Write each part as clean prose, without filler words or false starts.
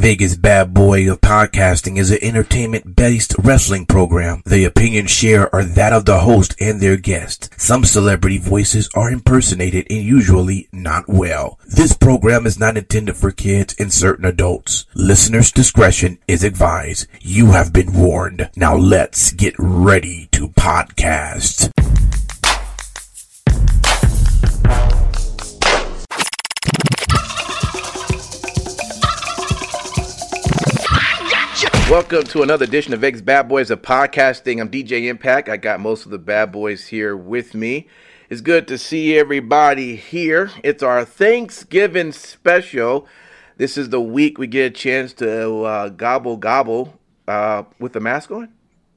Vegas Bad Boy of Podcasting is an entertainment-based wrestling program. The opinions shared are that of the host and their guest. Some celebrity voices are impersonated and usually not well. This program is not intended for kids and certain adults. Listeners' discretion is advised. You have been warned. Now let's get ready to podcast. Welcome to another edition of Vegas Bad Boys of Podcasting. I'm DJ Impact. I got most of the bad boys here with me. It's good to see everybody here. It's our Thanksgiving special. This is the week we get a chance to gobble with the mask on.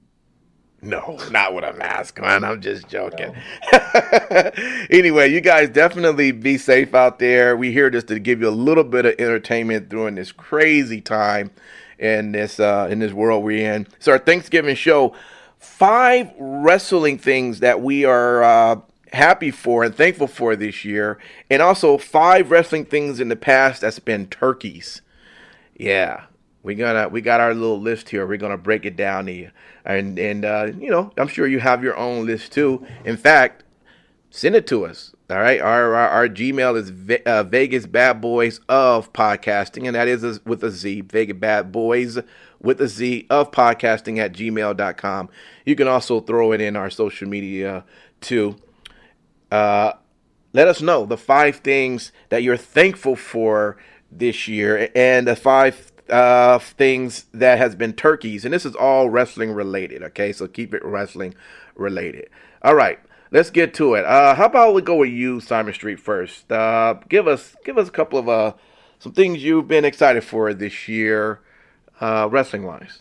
No, not with a mask on. I'm just joking. No. Anyway, you guys definitely be safe out there. We're here just to give you a little bit of entertainment during this crazy time in this world we're in. It's our Thanksgiving show. 5 wrestling things that we are happy for and thankful for this year, and also 5 wrestling things in the past that's been turkeys. Yeah, we got our little list here. We're gonna break it down to you, and you know, I'm sure you have your own list too. In fact, send it to us. All right, our Gmail is Vegas Bad Boys of Podcasting, and that is with a Z. Vegas Bad Boys with a Z of Podcasting at gmail.com. You can also throw it in our social media too. Let us know the 5 things that you're thankful for this year, and the 5 things that has been turkeys, and this is all wrestling related. Okay, so keep it wrestling related. All right. Let's get to it. How about we go with you, Simon Street, first? Give us a couple of some things you've been excited for this year, wrestling wise.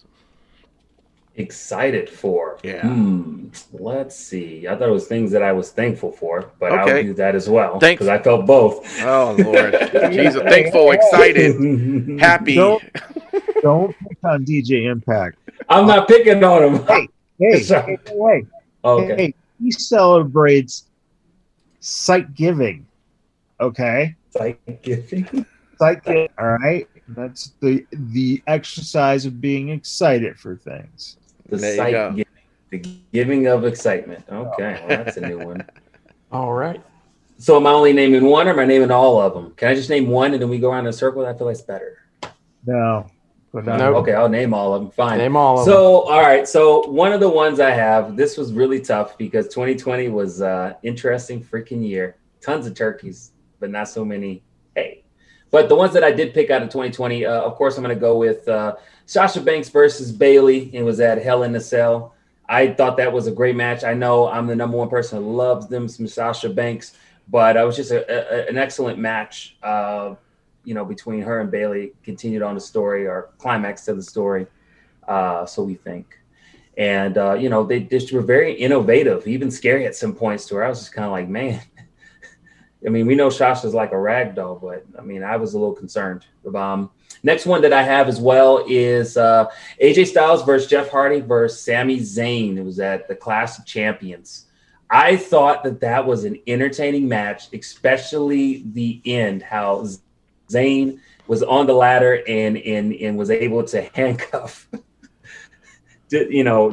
Excited for? Yeah. Let's see. I thought it was things that I was thankful for, but okay. I'll do that as well because I felt both. Oh Lord, Jesus! Thankful, excited, happy. Don't pick on DJ Impact. I'm not picking on him. Hey. Okay. Hey. He celebrates sight giving. Okay? Sight giving? All right? That's the exercise of being excited for things. The sight giving. The giving of excitement. Okay, well, that's a new one. All right. So am I only naming one or am I naming all of them? Can I just name one and then we go around in a circle? I feel like it's better. No. Nope. Okay, I'll name all of them. Fine. Name all of them. So, all right. So one of the ones I have, this was really tough because 2020 was interesting freaking year. Tons of turkeys, but not so many. Hey, but the ones that I did pick out of 2020, of course, I'm going to go with Sasha Banks versus Bayley. It was at Hell in a Cell. I thought that was a great match. I know I'm the number one person who loves them, some Sasha Banks, but it was just an excellent match. Between her and Bayley, continued on the story or climax to the story. So we think. And, they just were very innovative, even scary at some points to where I was just kind of like, man, I mean, we know Sasha's like a rag doll, but I mean, I was a little concerned. Next one that I have as well is AJ Styles versus Jeff Hardy versus Sami Zayn. It was at the Clash of Champions. I thought that was an entertaining match, especially the end, how Zayn was on the ladder and was able to handcuff, with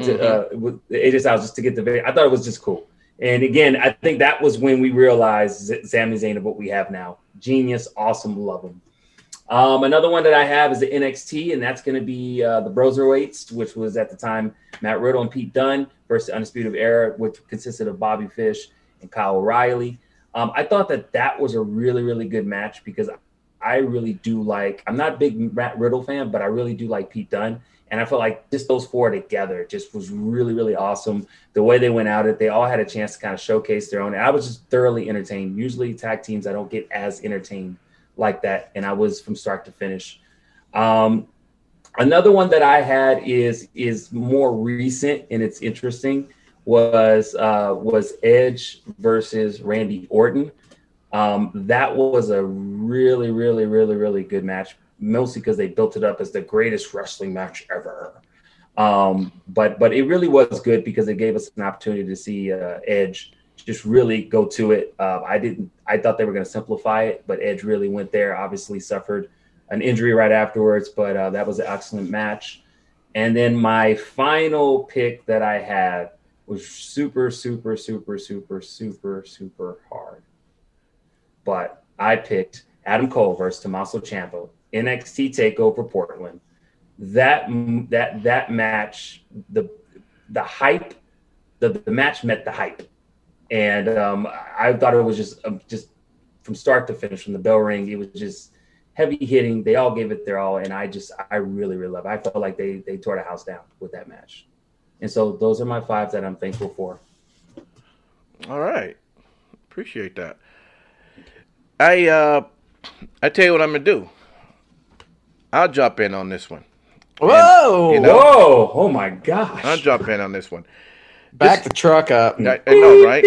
AJ Styles just to get the video. I thought it was just cool. And again, I think that was when we realized Sami Zayn of what we have now. Genius, awesome, love him. Another one that I have is the NXT, and that's going to be the Broserweights, which was at the time Matt Riddle and Pete Dunne versus Undisputed Era, which consisted of Bobby Fish and Kyle O'Reilly. I thought that was a really, really good match because I really do I'm not a big Matt Riddle fan, but I really do like Pete Dunne. And I felt like just those 4 together just was really, really awesome. The way they went at it, they all had a chance to kind of showcase their own. And I was just thoroughly entertained. Usually tag teams, I don't get as entertained like that. And I was from start to finish. Another one that I had is more recent and it's interesting was Edge versus Randy Orton. That was a really, really, really, really good match, mostly because they built it up as the greatest wrestling match ever. But it really was good because it gave us an opportunity to see Edge just really go to it. I thought they were going to simplify it, but Edge really went there, obviously suffered an injury right afterwards, but that was an excellent match. And then my final pick that I had was super, super, super, super, super, super hard. But I picked Adam Cole versus Tommaso Ciampa, NXT TakeOver Portland. That match, the hype, the match met the hype, and I thought it was just from start to finish, from the bell ring, it was just heavy hitting. They all gave it their all, and I really, really love it. I felt like they tore the house down with that match. And so those are my 5 that I'm thankful for. All right. Appreciate that. I tell you what I'm going to do. I'll jump in on this one. Whoa! And, Whoa! Oh my gosh! I'll jump in on this one. Back the truck up. I know, right?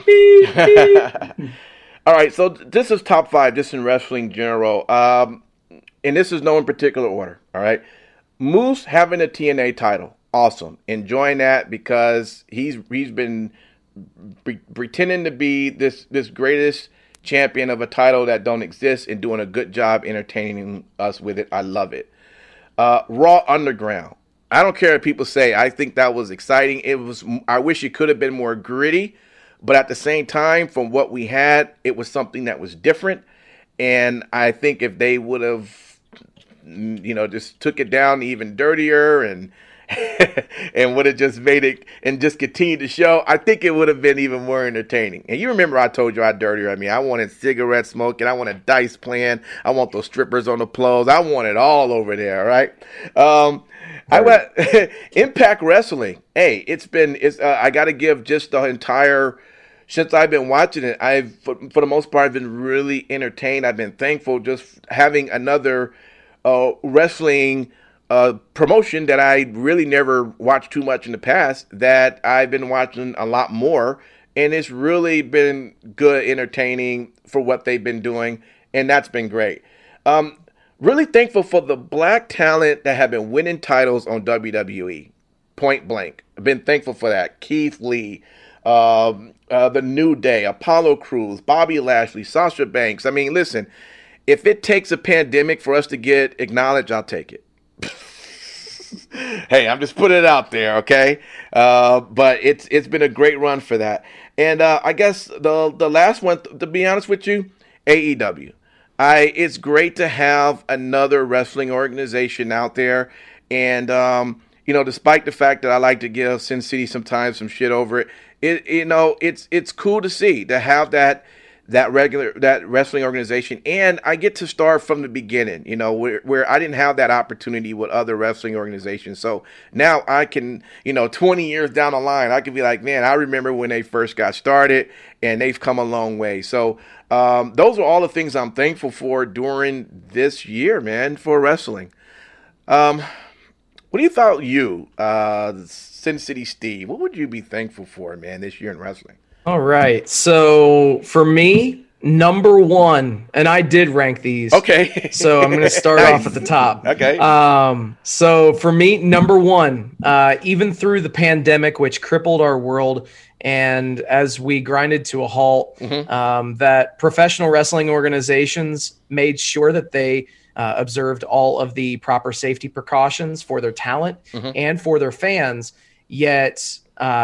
All right, so this is top 5, just in wrestling general. And this is no in particular order, all right? Moose having a TNA title, awesome. Enjoying that because he's been pretending to be this greatest champion of a title that don't exist and doing a good job entertaining us with it. I love it. Raw Underground. I don't care what people say. I think that was exciting. I wish it could have been more gritty, but at the same time, from what we had, it was something that was different. And I think if they would have, just took it down even dirtier and and would have just made it and just continued the show, I think it would have been even more entertaining. And you remember I told you how dirty I mean. I wanted cigarette smoking. I wanted dice playing. I want those strippers on the poles. I want it all over there, right? I went Impact Wrestling. Hey, I got to give just the entire, since I've been watching it, for the most part, I've been really entertained. I've been thankful just having another wrestling promotion that I really never watched too much in the past, that I've been watching a lot more, and it's really been good, entertaining for what they've been doing, and that's been great. Really thankful for the black talent that have been winning titles on WWE, point blank. I've been thankful for that. Keith Lee, The New Day, Apollo Crews, Bobby Lashley, Sasha Banks. I mean, listen, if it takes a pandemic for us to get acknowledged, I'll take it. Hey, I'm just putting it out there, okay? But it's been a great run for that. And I guess the last one, to be honest with you, AEW. It's great to have another wrestling organization out there. And, despite the fact that I like to give Sin City sometimes some shit over it, it's cool to see, to have that wrestling organization, and I get to start from the beginning, where I didn't have that opportunity with other wrestling organizations. So now I can, 20 years down the line, I can be like, man, I remember when they first got started, and they've come a long way. So those are all the things I'm thankful for during this year, man, for wrestling. What do you thought, Sin City Steve? What would you be thankful for, man, this year in wrestling? All right. So for me, number 1, and I did rank these. Okay. So I'm going to start off at the top. Okay. So for me, number 1, even through the pandemic, which crippled our world, and as we grinded to a halt, that professional wrestling organizations made sure that they observed all of the proper safety precautions for their talent and for their fans, yet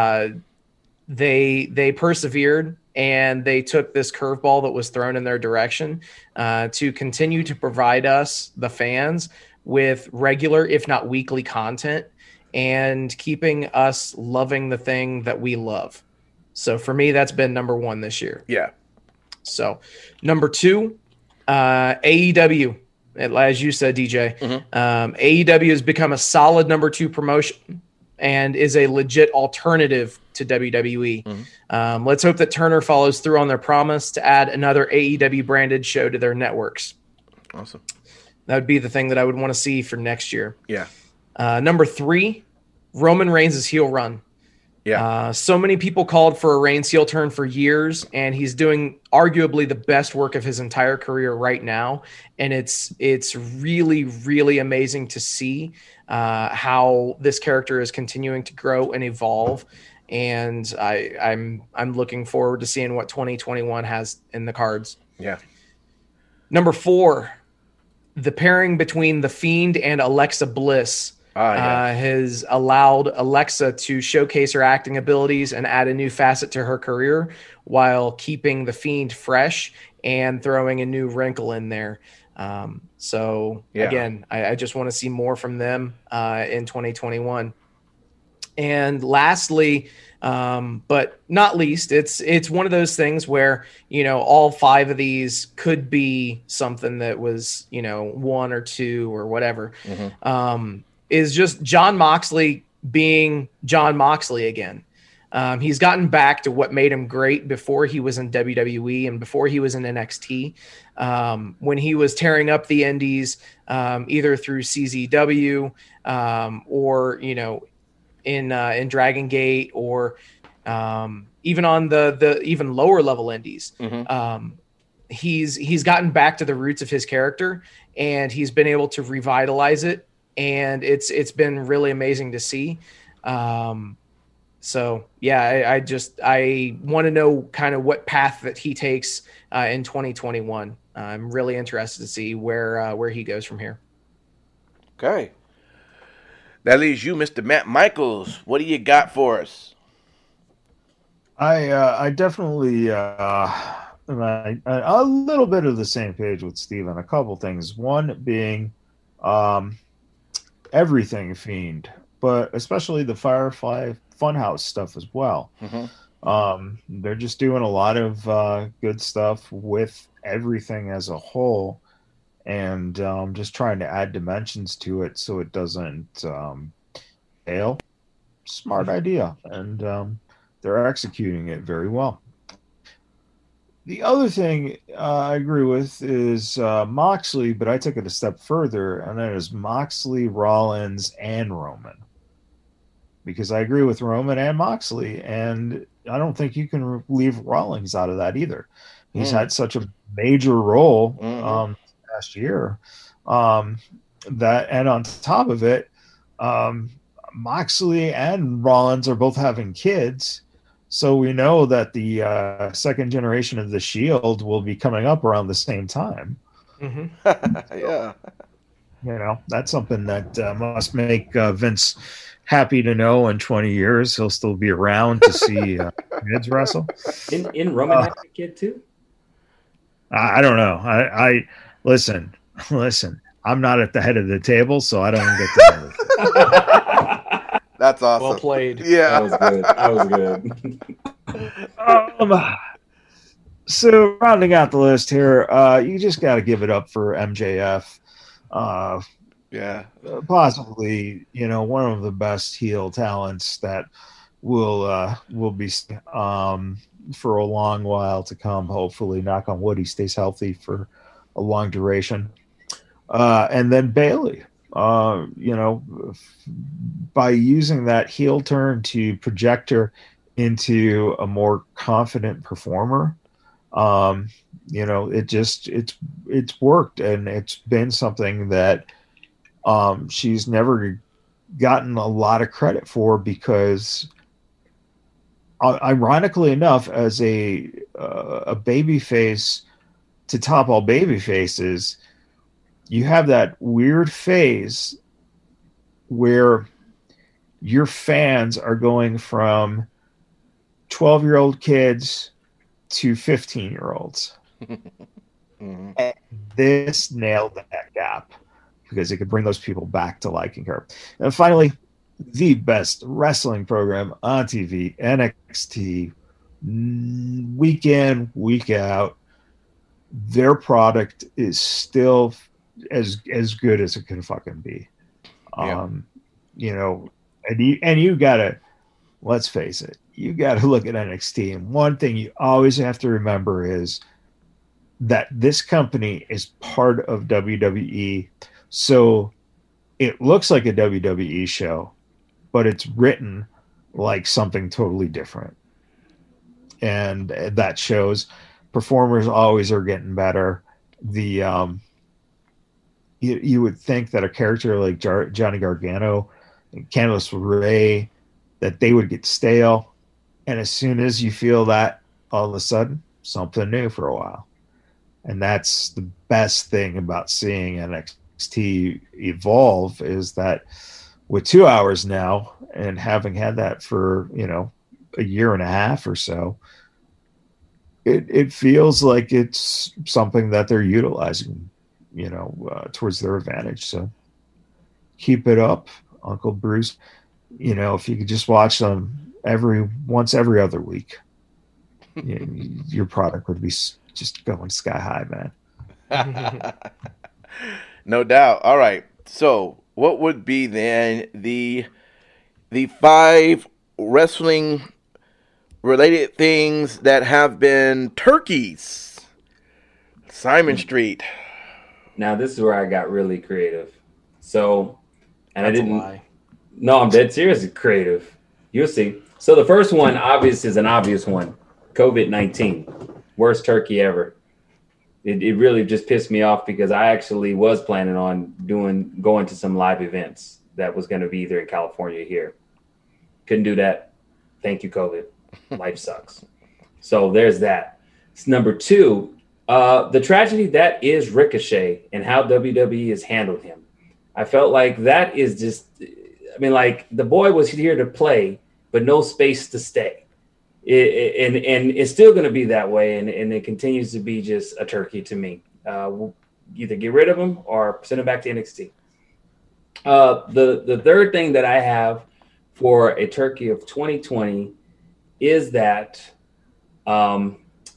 they persevered, and they took this curveball that was thrown in their direction to continue to provide us, the fans, with regular, if not weekly, content, and keeping us loving the thing that we love. So for me, that's been number 1 this year. Yeah. So number 2, AEW. As you said, DJ, AEW has become a solid number 2 promotion and is a legit alternative to WWE. Let's hope that Turner follows through on their promise to add another AEW branded show to their networks. Awesome. That would be the thing that I would want to see for next year. Yeah. Number 3, Roman Reigns' heel run. Yeah. So many people called for a Reigns heel turn for years, and he's doing arguably the best work of his entire career right now. And it's really, really amazing to see how this character is continuing to grow and evolve. And I'm looking forward to seeing what 2021 has in the cards. Yeah. Number 4, the pairing between The Fiend and Alexa Bliss has allowed Alexa to showcase her acting abilities and add a new facet to her career while keeping The Fiend fresh and throwing a new wrinkle in there. Again, I just want to see more from them in 2021. And lastly, but not least, it's one of those things where, all 5 of these could be something that was, 1 or 2 or whatever, is just Jon Moxley being Jon Moxley again. He's gotten back to what made him great before he was in WWE and before he was in NXT, when he was tearing up the indies, either through CZW or, in Dragon Gate or even on the even lower level indies. He's gotten back to the roots of his character, and he's been able to revitalize it, and it's been really amazing to see. So yeah, I want to know kind of what path that he takes in 2021. I'm really interested to see where he goes from here. Okay. That leaves you, Mr. Matt Michaels. What do you got for us? I definitely am a little bit of the same page with Steven. A couple things. One being everything Fiend, but especially the Firefly Funhouse stuff as well. They're just doing a lot of good stuff with everything as a whole, and just trying to add dimensions to it so it doesn't fail. Smart idea, and they're executing it very well. The other thing I agree with is Moxley, but I took it a step further, and that is Moxley, Rollins, and Roman. Because I agree with Roman and Moxley, and I don't think you can leave Rollins out of that either. He's had such a major role last year, that, and on top of it, Moxley and Rollins are both having kids, so we know that the second generation of the Shield will be coming up around the same time. Yeah, that's something that must make Vince happy to know in 20 years he'll still be around to see kids wrestle. In Roman has a kid too? I don't know. I listen. I'm not at the head of the table, so I don't get to know it. That's awesome. Well played. Yeah, that was good. So rounding out the list here, you just got to give it up for MJF. Possibly, one of the best heel talents that will be for a long while to come. Hopefully, knock on wood, he stays healthy for a long duration. And then Bayley, by using that heel turn to project her into a more confident performer, it's worked, and it's been something that she's never gotten a lot of credit for, because ironically enough, as a baby face to top all baby faces, you have that weird phase where your fans are going from 12-year-old kids to 15-year-olds. And this nailed that gap, because it could bring those people back to liking her. And finally, the best wrestling program on TV, NXT, week in, week out. Their product is still as good as it can fucking be. And you gotta, let's face it, you gotta look at NXT, and one thing you always have to remember is that this company is part of WWE. So it looks like a WWE show, but it's written like something totally different. And that shows. Performers always are getting better. You would think that a character like Johnny Gargano and Candice LeRae, that they would get stale. And as soon as you feel that, all of a sudden, something new for a while. And that's the best thing about seeing NXT evolve, is that with 2 hours now, and having had that for, a year and a half or so, it feels like it's something that they're utilizing, towards their advantage. So keep it up, Uncle Bruce. If you could just watch them once every other week, your product would be just going sky high, man. No doubt. All right. So what would be then the 5 wrestling related things that have been turkeys? Simon Street. Now this is where I got really creative. So, and That's I didn't. a lie. No, I'm dead serious. Creative. You'll see. So the first one, is an obvious one. COVID-19, worst turkey ever. It really just pissed me off because I actually was planning on going to some live events that was going to be either in California or here. Couldn't do that. Thank you, COVID. Life sucks. So there's that. It's number 2, the tragedy that is Ricochet and how WWE has handled him. I felt like that is just, the boy was here to play, but no space to stay. And it's still going to be that way. And it continues to be just a turkey to me. We'll either get rid of him or send him back to NXT. The third thing that I have for a turkey of 2020 is that I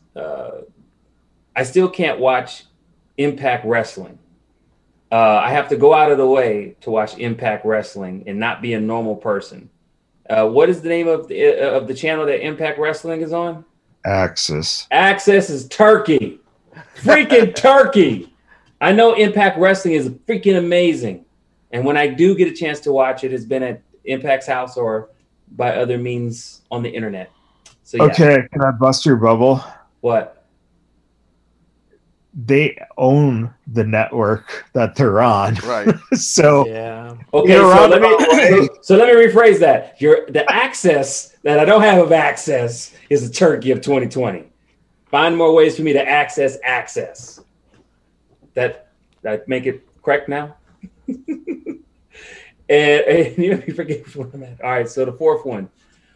still can't watch Impact Wrestling. I have to go out of the way to watch Impact Wrestling and not be a normal person. What is the name of the channel that Impact Wrestling is on? Access. Access is turkey. Freaking turkey. I know Impact Wrestling is freaking amazing. And when I do get a chance to watch it, it's been at Impact's house or by other means on the internet. So yeah. Okay, can I bust your bubble? What? They own the network that they're on. Right. So Yeah. Okay, so let me rephrase that. The access that I don't have of access is the turkey of 2020. Find more ways for me to access. That make it correct now? and you know, you forget what I'm at. All right, so the fourth one.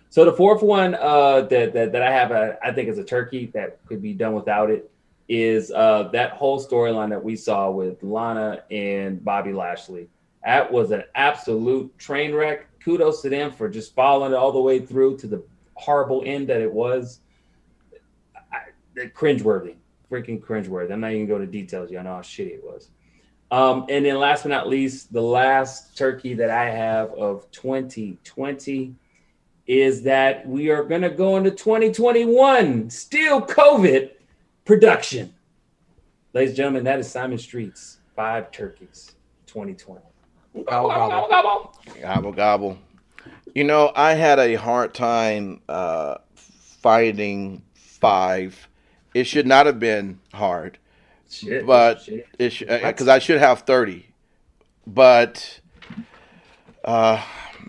That I have, I think is a turkey that could be done without it, is that whole storyline that we saw with Lana and Bobby Lashley. That was an absolute train wreck. Kudos to them for just following it all the way through to the horrible end that it was. Cringeworthy. Freaking cringeworthy. I'm not even going to details. Y'all know how shitty it was. And then last but not least, the last turkey that I have of 2020 is that we are going to go into 2021. Still COVID production. Ladies and gentlemen, that is Simon Street's 5 turkeys 2020. Gobble, gobble. Gobble, gobble. I had a hard time finding 5. It should not have been hard. Shit, but because I should have 30. But I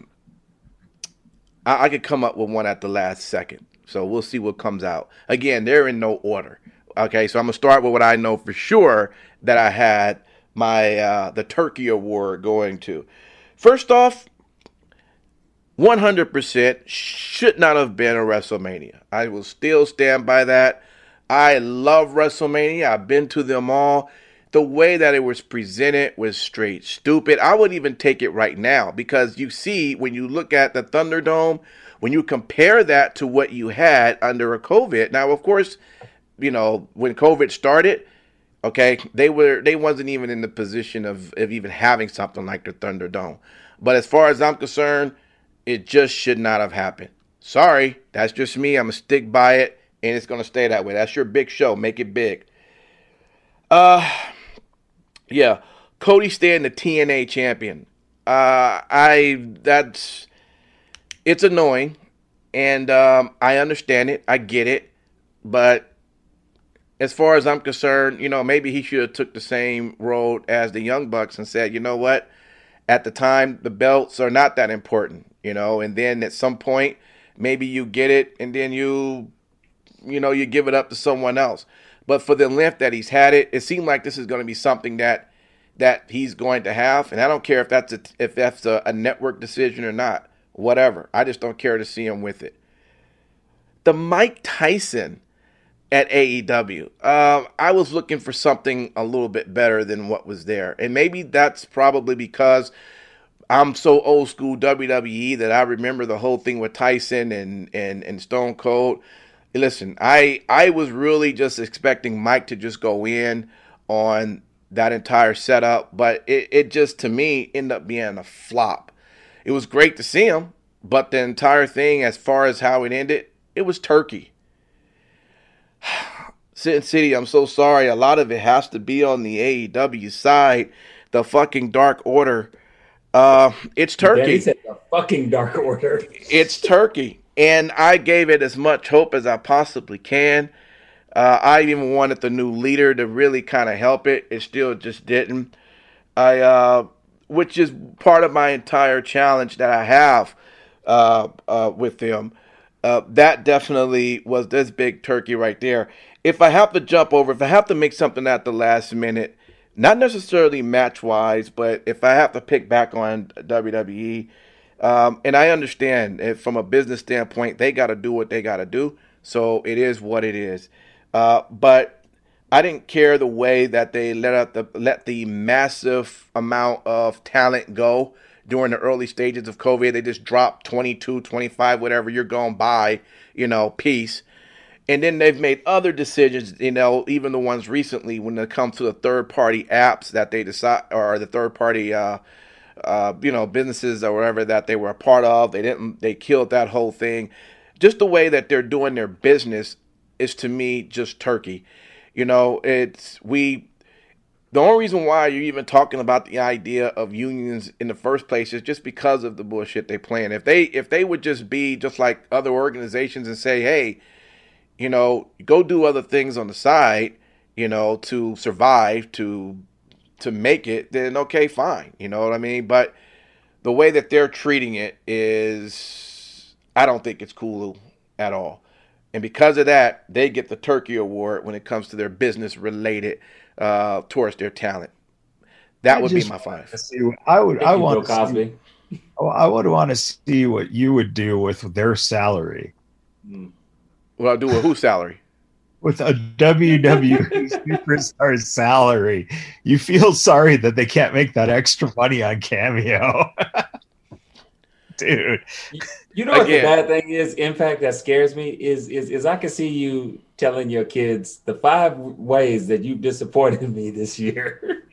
could come up with one at the last second. So we'll see what comes out. Again, they're in no order. Okay, so I'm going to start with what I know for sure that I had my the Turkey Award going to. First off, 100% should not have been a WrestleMania. I will still stand by that. I love WrestleMania. I've been to them all. The way that it was presented was straight stupid. I would even take it right now because you see, when you look at the Thunderdome, when you compare that to what you had under a COVID. Now, of course, when COVID started, okay, they wasn't even in the position of even having something like the Thunderdome. But as far as I'm concerned, it just should not have happened. Sorry, that's just me. I'm going to stick by it, and it's going to stay that way. That's your big show. Make it big. Yeah, Cody staying the TNA champion. It's annoying, and I understand it. I get it. But as far as I'm concerned, maybe he should have took the same road as the Young Bucks and said, you know what? At the time, the belts are not that important, and then at some point, maybe you get it, and then you give it up to someone else. But for the length that he's had it, it seemed like this is going to be something that he's going to have. And I don't care if that's a network decision or not, whatever. I just don't care to see him with it. The Mike Tyson at AEW. I was looking for something a little bit better than what was there. And maybe that's probably because I'm so old school WWE that I remember the whole thing with Tyson and Stone Cold. Listen, I was really just expecting Mike to just go in on that entire setup, but it just, to me, ended up being a flop. It was great to see him, but the entire thing, as far as how it ended, it was turkey. Sin City, I'm so sorry. A lot of it has to be on the AEW side. The fucking Dark Order. It's turkey. He said the fucking Dark Order. It's turkey. And I gave it as much hope as I possibly can. I even wanted the new leader to really kind of help it. It still just didn't. Which is part of my entire challenge that I have with them. That definitely was this big turkey right there. If I have to jump over, if I have to make something at the last minute, not necessarily match-wise, but if I have to pick back on WWE, and I understand from a business standpoint, they got to do what they got to do, so it is what it is. But I didn't care the way that they let the massive amount of talent go during the early stages of COVID. They just dropped 22, 25, whatever you're going by, piece. And then they've made other decisions, even the ones recently when it comes to the third-party apps that they decide, or the third-party, businesses or whatever that they were a part of. They killed that whole thing. Just the way that they're doing their business is, to me, just turkey. The only reason why you're even talking about the idea of unions in the first place is just because of the bullshit they plan. If they would just be just like other organizations and say, hey, go do other things on the side, to survive, to make it, then okay, fine. You know what I mean? But the way that they're treating it is, I don't think it's cool at all. And because of that, they get the Turkey Award when it comes to their business related towards their talent. That would be my 5. I would want to see what you would do with their salary. What I'll do with whose salary? With a WWE superstar salary. You feel sorry that they can't make that extra money on Cameo. Dude. What the bad thing is, Impact, that scares me is I can see you telling your kids the 5 ways that you've disappointed me this year.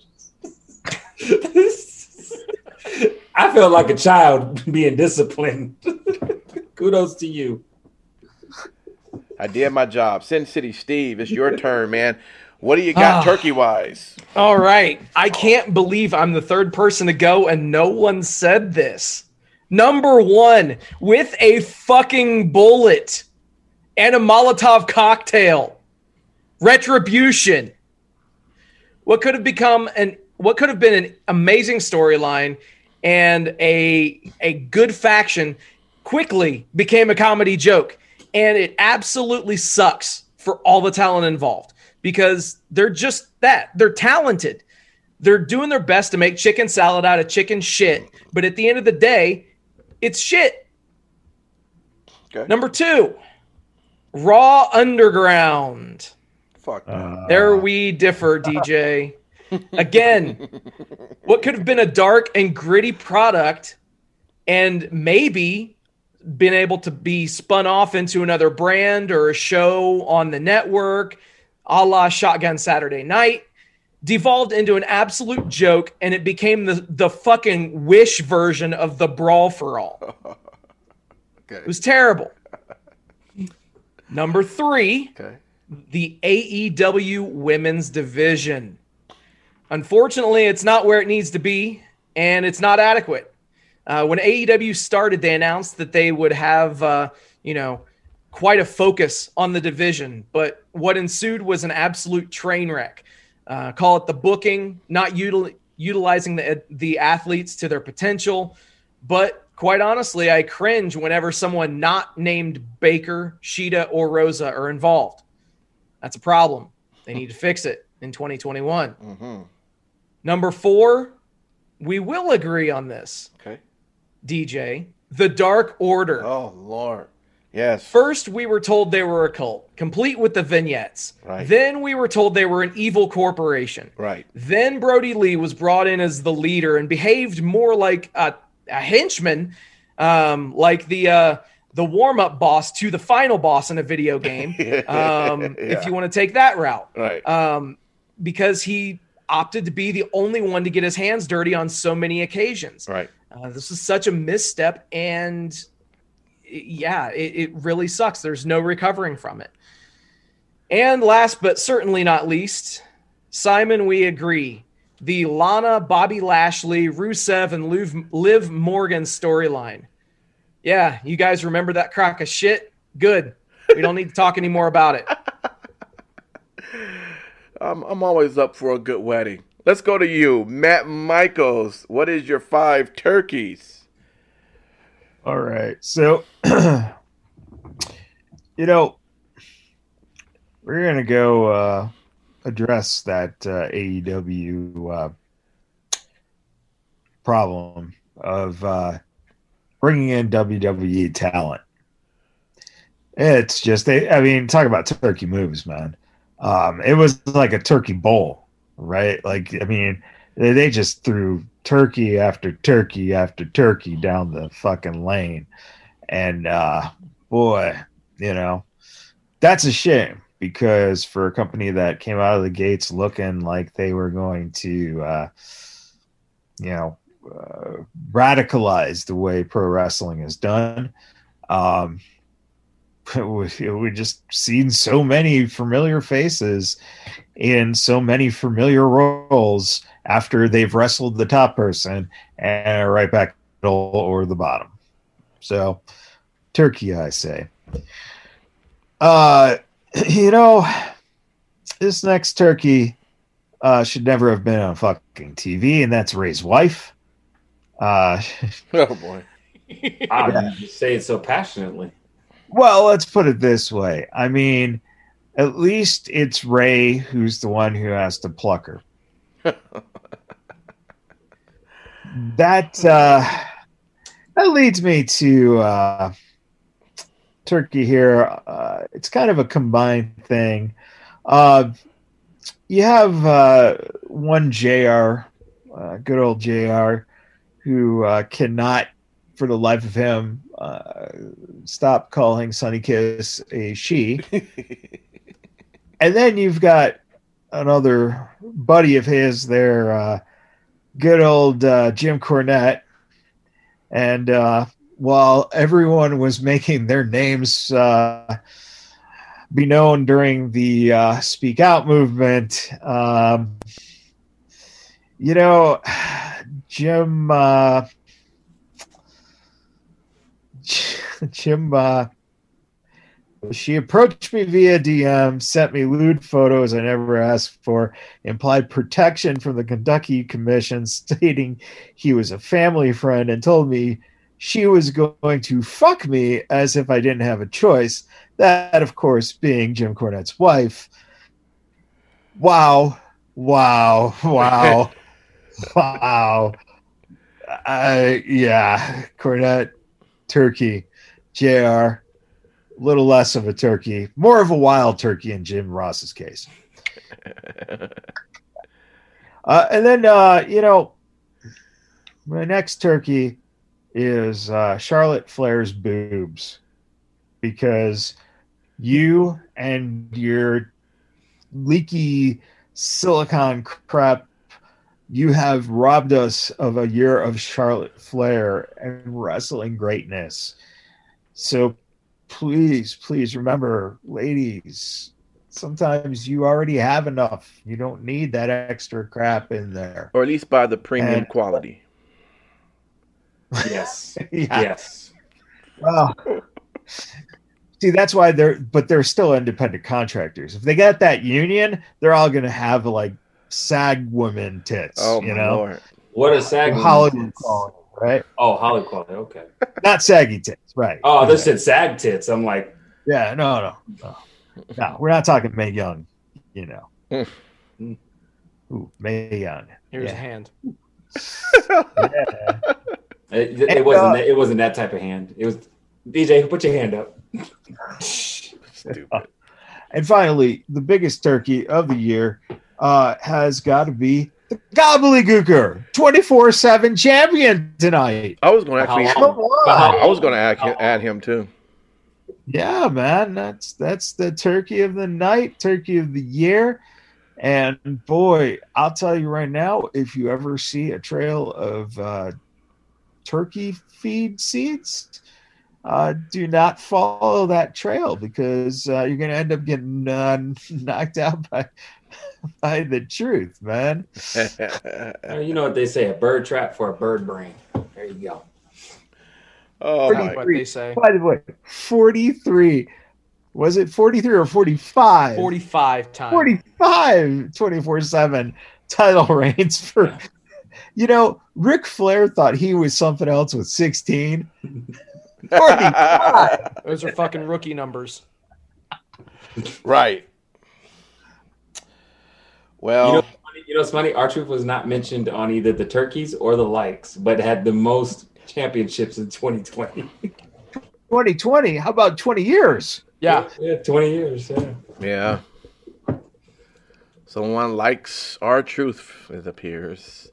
I feel like a child being disciplined. Kudos to you. I did my job. Sin City Steve, it's your turn, man. What do you got turkey-wise? All right. I can't believe I'm the third person to go and no one said this. Number 1, with a fucking bullet and a Molotov cocktail. Retribution. What could have been an amazing storyline and a good faction quickly became a comedy joke. And it absolutely sucks for all the talent involved because they're just that. They're talented. They're doing their best to make chicken salad out of chicken shit. But at the end of the day, it's shit. Okay. Number 2, Raw Underground. Fuck. There we differ, DJ. Again, what could have been a dark and gritty product and maybe been able to be spun off into another brand or a show on the network, a la Shotgun Saturday Night, devolved into an absolute joke, and it became the fucking Wish version of the Brawl for All. Okay. It was terrible. Number 3, the AEW Women's Division. Unfortunately, it's not where it needs to be, and it's not adequate. When AEW started, they announced that they would have, quite a focus on the division. But what ensued was an absolute train wreck. Call it the booking, not utilizing the athletes to their potential. But quite honestly, I cringe whenever someone not named Baker, Sheeta, or Rosa are involved. That's a problem. They need to fix it in 2021. Mm-hmm. Number 4, we will agree on this. Okay. DJ, The Dark Order. Oh, Lord. Yes. First, we were told they were a cult, complete with the vignettes. Right. Then we were told they were an evil corporation. Right. Then Brody Lee was brought in as the leader and behaved more like a henchman, like the warm-up boss to the final boss in a video game, if you want to take that route. Right. Because he opted to be the only one to get his hands dirty on so many occasions. Right. This is such a misstep, and it really sucks. There's no recovering from it. And last but certainly not least, Simon, we agree. The Lana, Bobby Lashley, Rusev, and Liv Morgan storyline. Yeah, you guys remember that crock of shit? Good. We don't need to talk anymore about it. I'm always up for a good wedding. Let's go to you, Matt Michaels. What is your 5 turkeys? All right. So, we're going to go address that AEW problem of bringing in WWE talent. It's just, talk about turkey moves, man. It was like a turkey bowl, right? They just threw turkey after turkey after turkey down the fucking lane. And boy, that's a shame, because for a company that came out of the gates looking like they were going to, radicalize the way pro wrestling is done, we just seen so many familiar faces in so many familiar roles after they've wrestled the top person and are right back middle or the bottom. So, turkey, I say. This next turkey should never have been on fucking TV, and that's Ray's wife. Oh boy! You say it so passionately. Well, let's put it this way. At least it's Ray who's the one who has to pluck her. That leads me to turkey here. It's kind of a combined thing. You have one JR, good old JR, who cannot, for the life of him, stop calling Sonny Kiss a she. And then you've got another buddy of his there, good old Jim Cornette. And while everyone was making their names be known during the Speak Out movement, Jim she approached me via DM, sent me lewd photos I never asked for, implied protection from the Kentucky Commission, stating he was a family friend, and told me she was going to fuck me as if I didn't have a choice. That, of course, being Jim Cornette's wife. Wow. Wow. Yeah, Cornette, turkey, JR, little less of a turkey, more of a wild turkey in Jim Ross's case. And then, my next turkey is Charlotte Flair's boobs, because you and your leaky silicone crap, you have robbed us of a year of Charlotte Flair and wrestling greatness. So please remember, ladies, sometimes you already have enough. You don't need that extra crap in there. Or at least buy the premium quality. Yes. Yeah. Yes. Well, see, that's why they're still independent contractors. If they got that union, they're all going to have like SAG women tits. Oh, my Lord. What a SAG Hollywood quality, right? Oh, Hollywood quality. Okay. Not saggy tits, right? Oh, they said SAG tits. I'm like, yeah, no. No, we're not talking Mae Young. You know. Mm. Ooh, Mae Young. Here's a hand. Yeah. It wasn't that type of hand. It was DJ. Put your hand up. Stupid. And finally, the biggest turkey of the year has got to be the Gobbledygooker 24/7 champion tonight. I was going to actually. I was going to add him too. Yeah, man, that's the turkey of the night, turkey of the year. And boy, I'll tell you right now, if you ever see a trail of turkey feed seeds, do not follow that trail because you're going to end up getting knocked out by the truth, man. You know what they say, a bird trap for a bird brain. There you go. Oh, What they say. By the way, 43. Was it 43 or 45? 45 times. 45 24/7 title reigns for. You know, Ric Flair thought he was something else with 16. 45. Those are fucking rookie numbers. Right. Well, you know what's funny? R-Truth was not mentioned on either the turkeys or the likes, but had the most championships in 2020. 2020? How about 20 years? Yeah. 20 years. yeah. Someone likes R-Truth, it appears.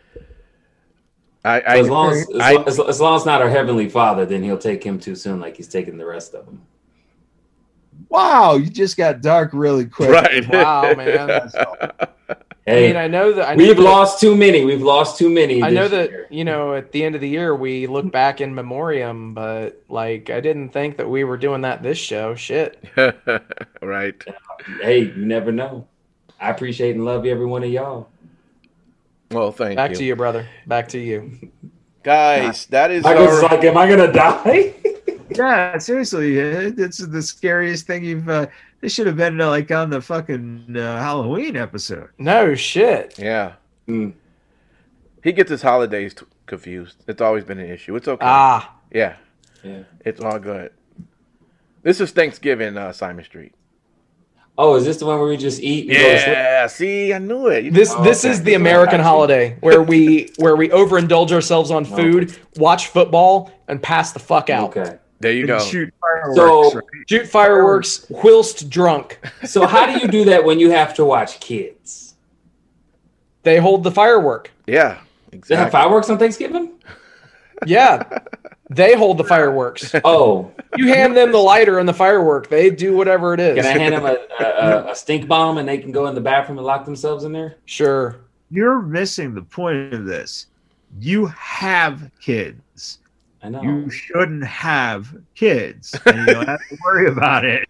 As long as it's not our Heavenly Father, then he'll take him too soon, like he's taking the rest of them. Wow, you just got dark really quick. Right. Wow, man. Hey, I mean, I know that we've lost too many. We've lost too many. I know that, year. At the end of the year, we look back in memoriam, but like, I didn't think that we were doing that this show. Shit. Right. Hey, you never know. I appreciate and love every one of y'all. Well, thank you. Back to you, brother. Back to you. Guys, that is Michael's like, am I going to die? Yeah, seriously, it's the scariest thing you've. This should have been like on the fucking Halloween episode. No shit. Yeah. He gets his holidays confused. It's always been an issue. It's okay. Yeah. It's all good. This is Thanksgiving, Simon Street. Oh, is this the one where we just eat? And Yeah. See, I knew it. This is the American holiday where we overindulge ourselves on food, watch football, and pass the fuck out. Okay. There you go. Shoot fireworks. So, Shoot fireworks whilst drunk. So how do you do that when you have to watch kids? They hold the firework. Yeah. They have Exactly. fireworks on Thanksgiving? Yeah. They hold the fireworks. Oh. You hand them the lighter and the firework. They do whatever it is. Can I hand them a stink bomb and they can go in the bathroom and lock themselves in there? Sure. You're missing the point of this. You have kids. I know. You shouldn't have kids. And you don't have to worry about it.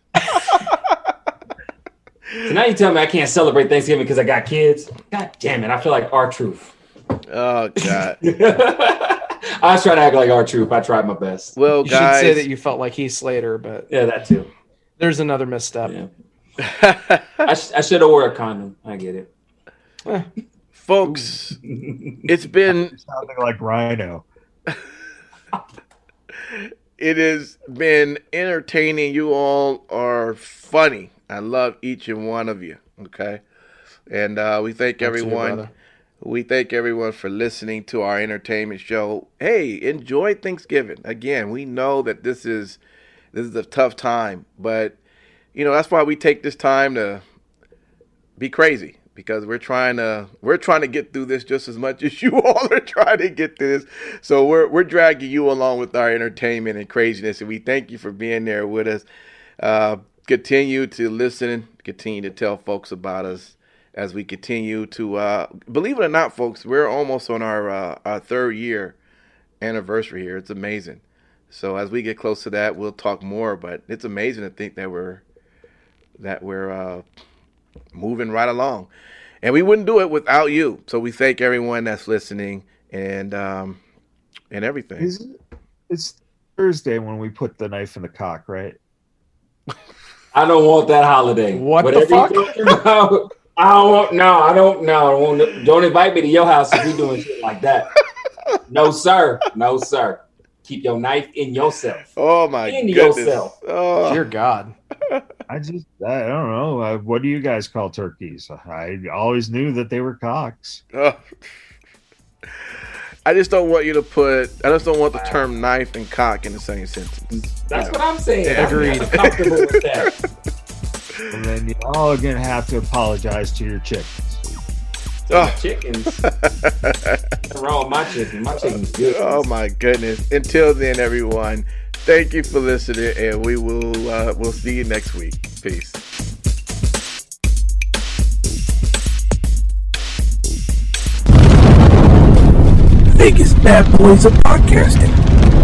So now you tell me I can't celebrate Thanksgiving because I got kids? God damn it. I feel like R-Truth. Oh, God. I was trying to act like R-Truth. I tried my best. Well, You guys. should say that you felt like Heath Slater, but Yeah, that too. there's another misstep. Yeah. I should have wore a condom. I get it. Folks, it's been Sounding like Rhino. it has been entertaining. You all are funny. I love each and one of you. Okay, and we thank everyone. brother. We thank everyone for listening to our entertainment show. Hey, enjoy Thanksgiving. Again, we know that this is a tough time, but that's why we take this time to be crazy. Because we're trying to get through this just as much as you all are trying to get through this. So we're dragging you along with our entertainment and craziness, and we thank you for being there with us. Continue to listen, continue to tell folks about us as we continue to. Believe it or not, folks, we're almost on our third year anniversary here. It's amazing. So as we get close to that, we'll talk more. But it's amazing to think that we're moving right along, and we wouldn't do it without you. So we thank everyone that's listening and everything. It's Thursday when we put the knife in the cock, right? I don't want that holiday. What Whatever the fuck? you're talking about, I don't know. Don't invite me to your house if we doing shit like that. No, sir. No, sir. Keep your knife in yourself. Oh my In goodness! yourself. Oh. Dear God. I don't know. What do you guys call turkeys? I always knew that they were cocks. I just don't want you to I just don't want the term knife and cock in the same sentence. That's what I'm saying. Yeah, agreed. I'm comfortable with that. And then you're all going to have to apologize to your chickens. Chickens. What's wrong with my chicken? My chicken's good. Oh my goodness. Until then, everyone, thank you for listening, and we'll see you next week. Peace. Vegas Bad Boys of Podcasting.